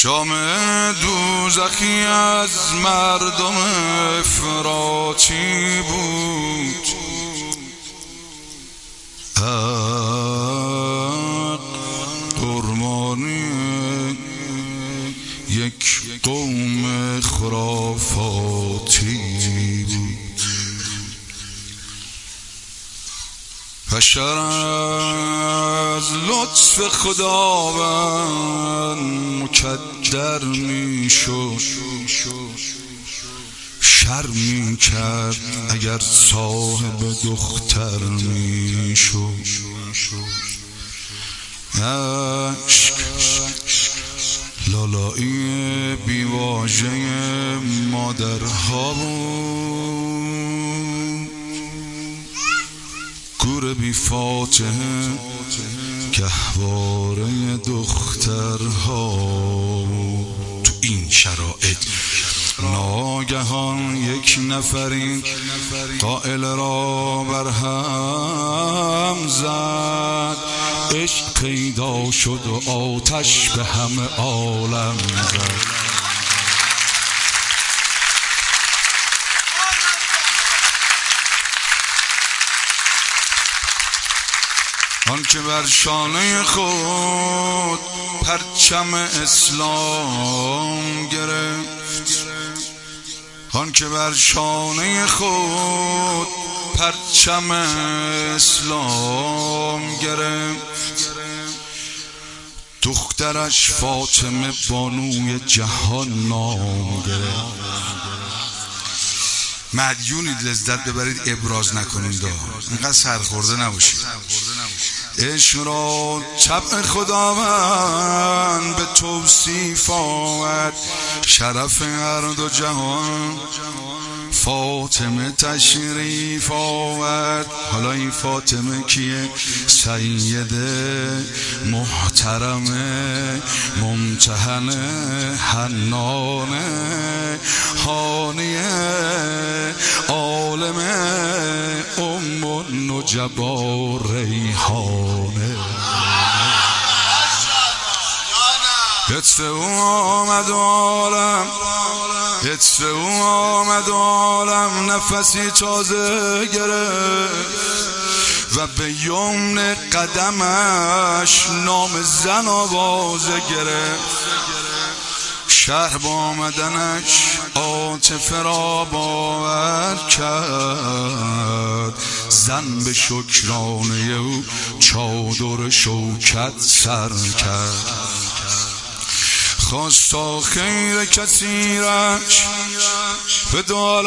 جام دوزخی از مردم افراطی بود، قربانی یک قوم خرافاتی بود. بشر از لطف خداوند مکدر می شد، شرم می کرد اگر صاحب دختر می شد. عشق لالایی بیواژه مادرها بود، گور بی فاتحه گهواره دخترها. تو این شرایط ناگهان یک نفرین قائل را برهم زد، عشق پیدا شد و آتش به همه عالم زد. آن که بر شانه خود پرچم اسلام گرفت، آن که بر شانه خود پرچم اسلام گرفت، دخترش فاطمه بانوی جهان نام گرفت. مدیونید لذت ببرید، ابراز نکنید، اینقدر سرخورده نباشید. عشق را طبع خداوند به توصیف آورد، شرف هر دو جهان فاطمه تشریف آورد. حالا این فاطمه کیه؟ سیده محترمه ممتحنه حنانه حانیه عالمه ام النجبا ریحانه. لطف او آمد عالم، لطف او آمد عالم، نفسی تازه گرفت و به یمن قدمش نام زن آوازه گرفت. شهر با آمدنش عاطفه را باور کرد، زن به شکرانه او چادر شوکت سر کرد. خواست تا خیر کثیرش به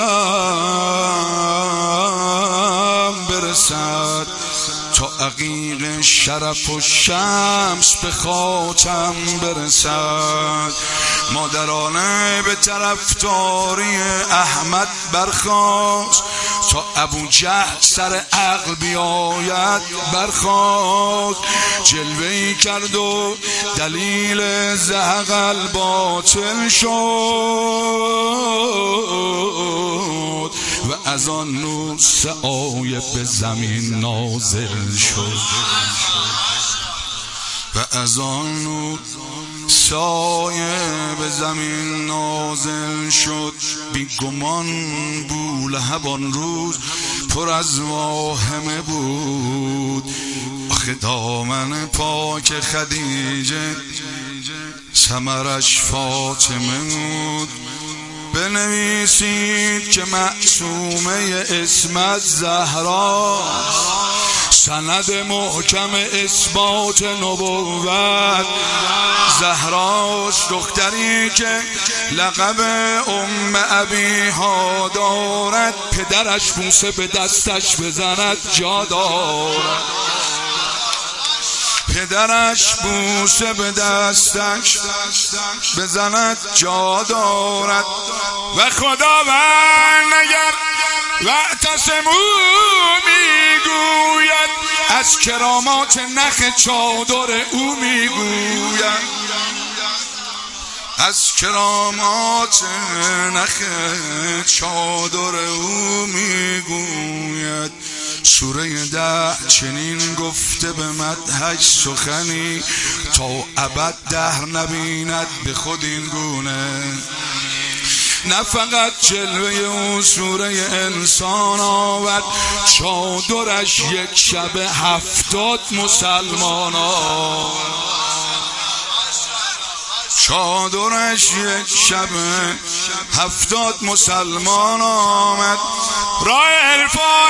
عالم برسد، تا عقیق شرف و شمس به خاتم برسد. مادرانه به طرفداری احمد برخاست، تا ابو جهل سر عقل بیاید برخاست. جلوه‌ای کرد و دلیل زحق باطل شد، و از آن نور سه آیه به زمین نازل شد، و از آن نور سایه به زمین نازل شد. بی گمان بولهب آن روز پر از واهمه بود، آخه دامن پاک خدیجه ثمرش فاطمه بود. بنویسید که معصومه اسمت زهرا، سند محکم اثبات نبوت زهراست. دختری که لقب ام ابیها دارد، پدرش بوسه به دستش بزند جا دارد، پدرش بوسه به دستش بزند جا دارد. و خداوند اگر واعتصموا میگوید، از کرامات نخ چادر او میگوید، از کرامات نخ چادر او میگوید. سوره 10 چنین گفته به مدحش سخنی تا ابد دهر نبیند به خود این گونه. نه فقط جلوه او سوره انسان آورد، چادرش یک شب 70 مسلمان آورد. چادرش یک شب 70 مسلمان آمد. راه عرفان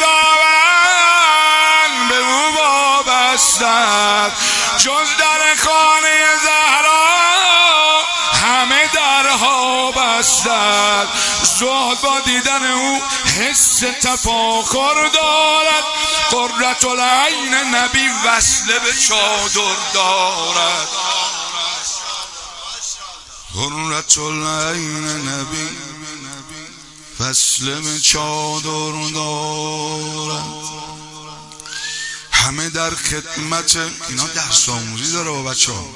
خداوند به او وابسته، جز در خانه زهرا همه درها بسته. زهد با دیدن او حس تفاخر دارد، قرة العین نبی وصله به چادر دارد. قرة العین نبی وصله به چادر دارد. همه در خدمت، اینا درس آموزی داره با بچه ها،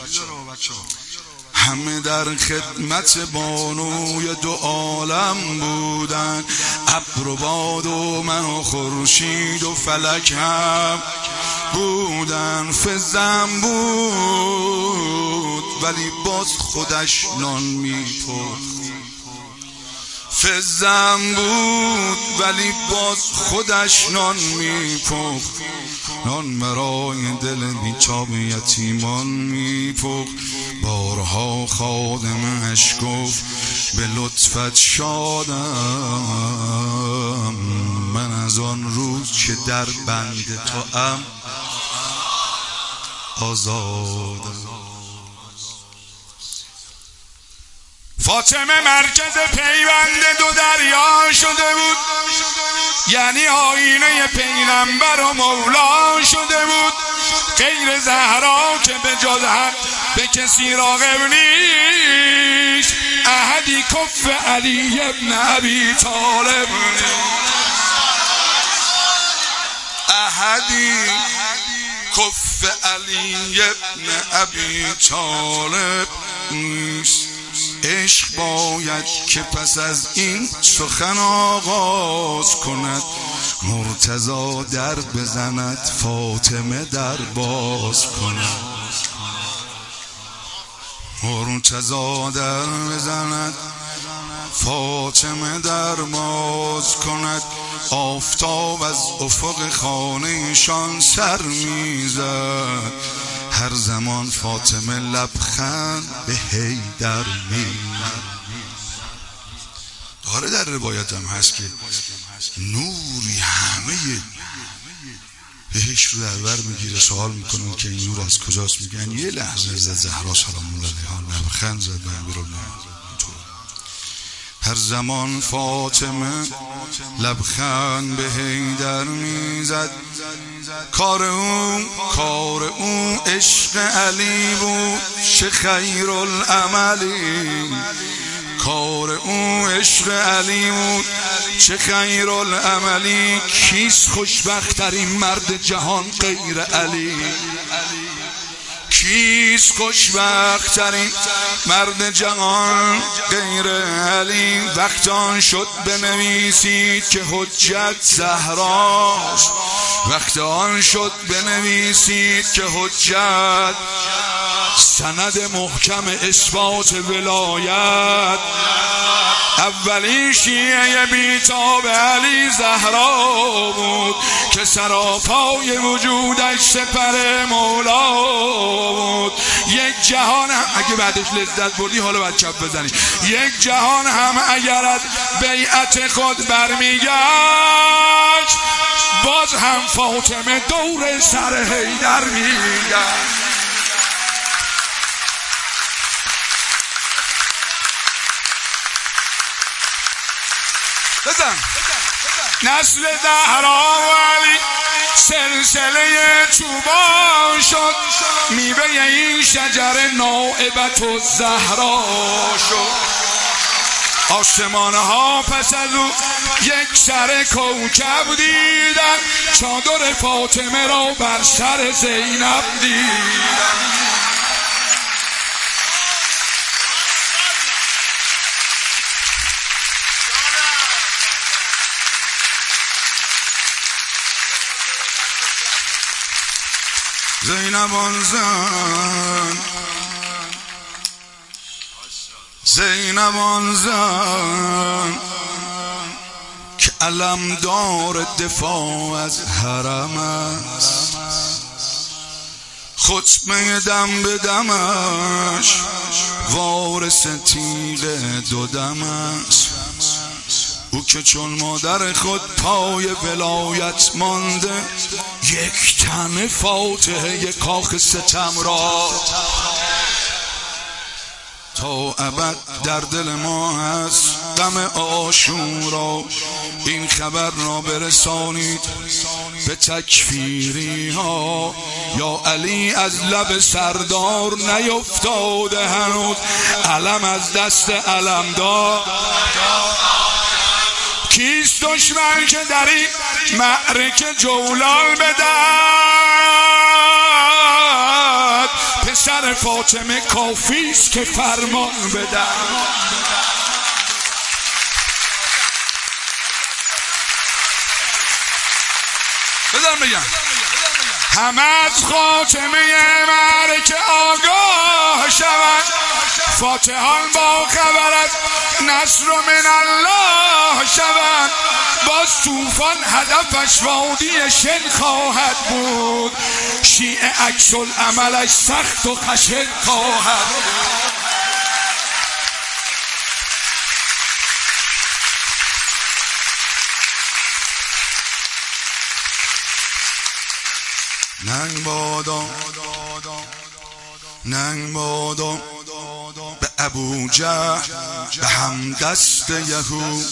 همه در خدمت بانوی دو عالم بودن. ابر و باد و مه و خورشید و فلک هم بودن. فزم بود ولی باز خودش نان میپخت. فزم بود ولی باز خودش نان میپخت. نان برای دل بیچاره یتیمان میپخت. بارها خادمش گفت به لطفت شادم، من از آن روز که در بند توام آزادم. فاطمه مرکز پیوند دو دریا شده بود، یعنی آینه پیغمبر و مولا شده بود. غیر زهرا که به جز حق به کسی راغب نیست. احدی کف علی ابن ابی طالب، احدی کف علی ابن ابی طالب نیست. عشق باید که پس از این سخن آغاز کند، مرتضی در بزند فاطمه در باز کند. مرتضی در بزند فاطمه در باز کند. آفتاب از افق خانه‌شان سر میزد، هر زمان فاطمه لبخند به حیدر میزد. داره در روایت هم هست که نوری همه بهش رو در بر میگیره. سوال میکنن که این نور از کجاست؟ میگن یه لحظه زد زهرا سلام الله علیها لبخند زد و هر زمان فاطمه لبخند به حیدر میزد. کار او عشق علی بود، چه خیر العملی. کار او عشق علی بود، چه خیر العملی. کیست خوشبخت‌ترین مرد جهان غیر علی؟ کیست خوشبخت‌ترین مرد جهان غیر علی؟ وقت آن شد بنویسید که حجت زهراست. وقت آن شد بنویسید که حجت سند محکم اثبات ولایت. اولین شیعه بیتاب علی زهرا بود که سراپای وجودش سپر مولا بود. یک جهان هم اگه بعدش لذت بردی حالا باید چپ بزنی. یک جهان هم اگر از بیعت خود برمیگشت، باز هم فاطمه دور سر حیدر میگشت. نسل زهرا و علی سلسله چوبان شد، میوه این شجر نائبت الزهرا شد. آسمانها پس از او یک سر کوکب دیدن، چادر فاطمه را بر سر زینب دیدن. زینب آن زن، زینب آن زن که علمدار دفاع از حرم است، خطبه دم به دمش وارث تیغ دو دم است. او که چون مادر خود پای ولایت مانده، یک تن فاتحه کاخ ستم را تا ابد در دل ما هست. غم عاشورا این خبر را برسانید به تکفیری ها. یا علی از لب سردار نیفتاده هنوز، علم از دست علمدار. کیست دشمن که در این معرکه جولان بدهد؟ پسر فاطمه کافیست که فرمان بدهد. بذار بگم همه از خاتمه معرکه آگاه شود، فاتحان با خبر از نصر من الله شود. باز طوفان هدفش وادی شن خواهد بود، شیعه عکس العملش سخت و خشن خواهد بود. ننگ بادا، ننگ بادا به ابوجهل به همدست یهود،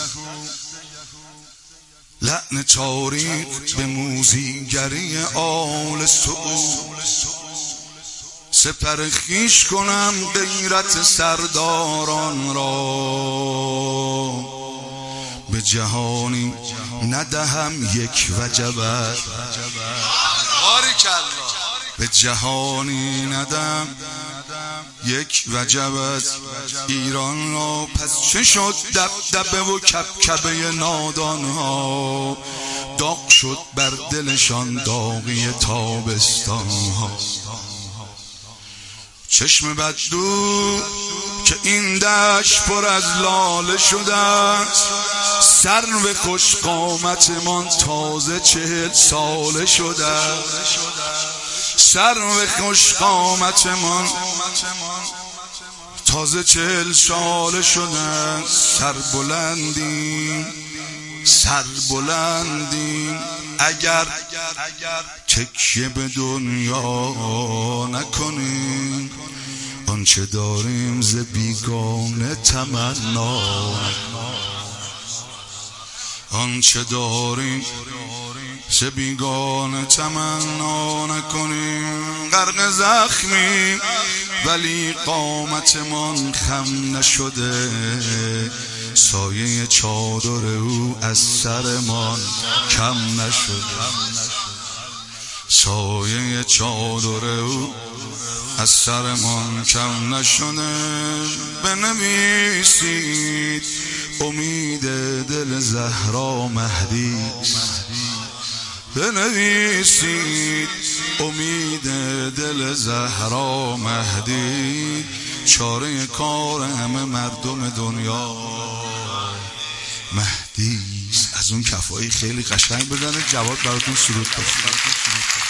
لعن تاریخ به موذیگری آل سعود. سپر خویش کنم غیرت سرداران را، به جهانی ندهم یک وجبت. به جهانی ندم یک وجبت ایران را. پس چه شد دبدبه و کبکبه نادان ها، داغ شد بر دلشان داغی تابستان ها. چشم بدو که این دشت پر از لاله شده است، سرو خوش قامتمان تازه 40 ساله شده. سرو خوش قامتمان تازه 40 ساله شده. سر بلندیم، سر بلندیم، اگر تکیه به دنیا نکنیم، آنچه داریم ز بیگانه تمنا، آنچه داریم ز بیگانه تمنا نکنیم. غرق زخمی ولی قامتمان خم نشده، سایه چادر او از سرمان کم نشده. سایه چادر او از سرمان کم نشده. بنویسید امید دل زهرا مهدی، بنویسید امید دل زهرا مهدی. چاره کار همه مردم دنیا مهدی. از اون کفایی خیلی قشنگ بزنه، جواد براتون سرود باشه.